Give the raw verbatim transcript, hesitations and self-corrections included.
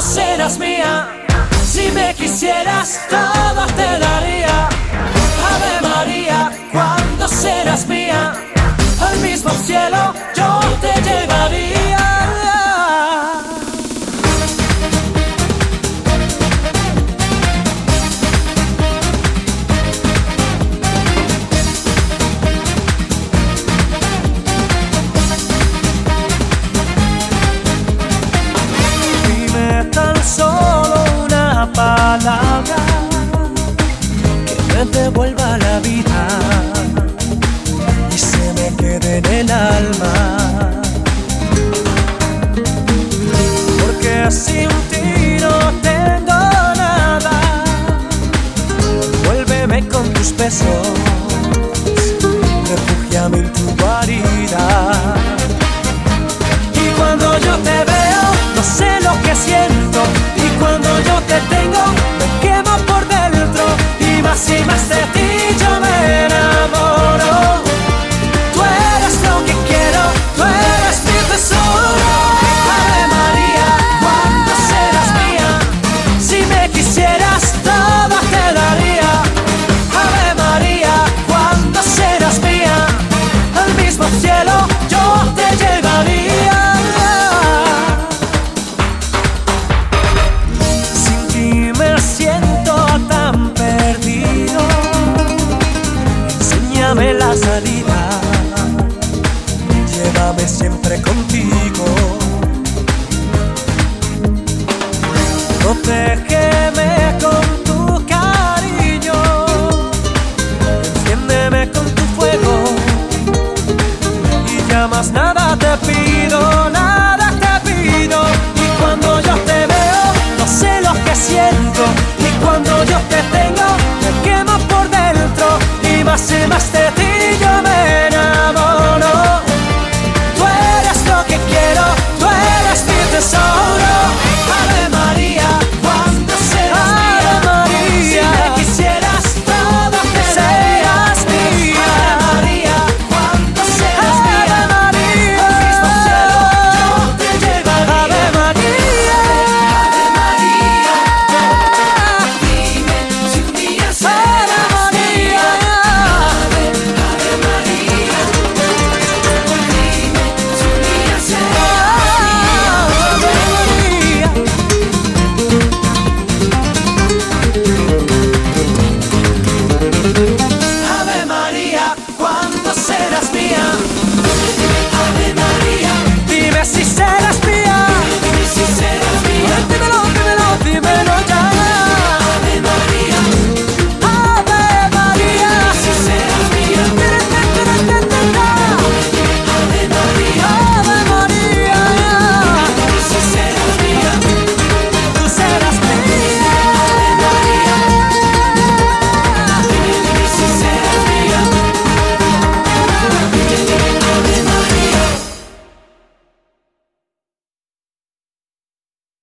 serás mía. Si me quisieras, todo te daría. Ave María, ¿cuándo serás mía? Al mismo cielo yo te llevaría. Dime tan solo una palabra que me devuelva la vida y se me quede en el alma, porque sin ti no tengo nada. Vuélveme con tus besos, refúgiame en tu guarida. Y cuando yo te veo, no sé lo que siento.